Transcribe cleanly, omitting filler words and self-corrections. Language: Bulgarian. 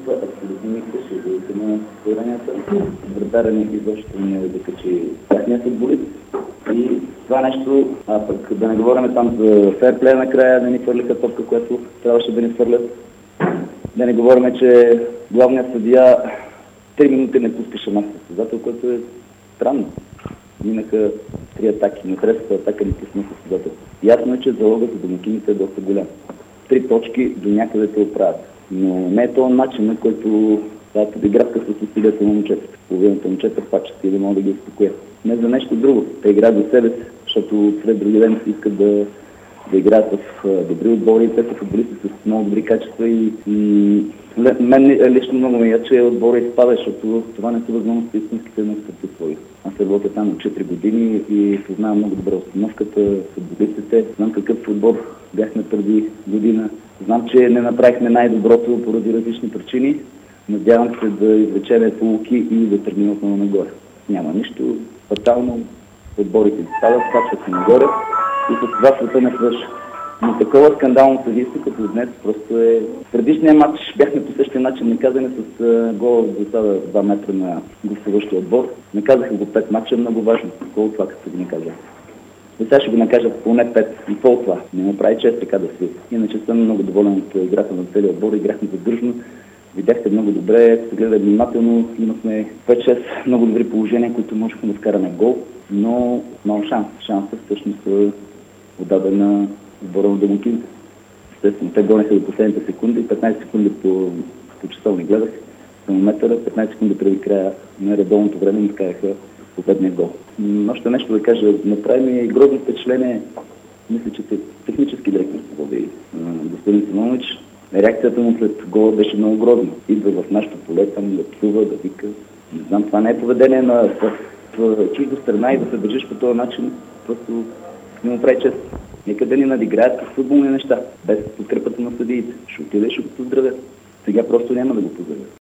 това абсолютно не искаше да на състоянията. Вратаря ни изобщо не да качи тяхния футболист. И това нещо, пък да не говорим там за ферплея накрая, да ни хвърлиха топка, която трябваше да ни хвърлят. Да не говорим, че главният съдия 3 минути не пускаше нас състезател, което е странно. Минаха 3 атаки, на третата атака ни пусна състезател. Ясно е, че залогът за домакините е доста голям. 3 точки до някъде те оправят. Но не е този начин, на който това подигравка с усилията на момчета. Половината момчета пачат и да могат да ги успокоят. Не за нещо друго. Те играят за себе си, защото след други ден искат да играят в добри отбори. Те са футболисти с много добри качества и мен лично много ме я, че отбора изпада, защото това не са възможности истинските на спортисти. Аз се работя там от 4 години и познавам много добре обстановката, футболистите. Знам какъв отбор бяхме преди година. Знам, че не направихме най-доброто поради различни причини. Надявам се да извлечем полуки и да тръгнем отново нагоре. Няма нищо фатално. Отборите изпадат, качват се нагоре и с това света не свършва. Но такова скандално съдийство като днес просто е... В предишния матч бяхме по същия начин наказани с гол в засада 2 метра на гостуващия отбор. Наказаха го 5 матча, много важно. Колко това като ги наказа. И сега ще го накажат поне 5 и пол това. Не му прави чест така да си. Иначе съм много доволен от играта на целия отбор. Играхме задържно. Видяхте много добре, се гледа внимателно. Имахме 5-6 много добри положения, които можехме да вкараме гол. Но много шансът всъщност е отдаден на отбора на домакините. Естествено, те гонеха до последните секунди, 15 секунди по часовник гледах, хронометъра, 15 секунди преди края на редовното време ни вкараха победния гол. Още нещо да кажа, направи ми грозно впечатление, мисля, че технически директор води господин Симонович. Реакцията му след гола беше много грозна. Идва в нашото поле, там да псува, да вика. Не знам, това не е поведение на чужда страна и да се държиш по този начин, просто не му прави чест. Нека да ни надиграят с футболни неща, без подкрепата на съдиите. Ще отиде, ще го поздравят. Сега просто няма да го поздравят.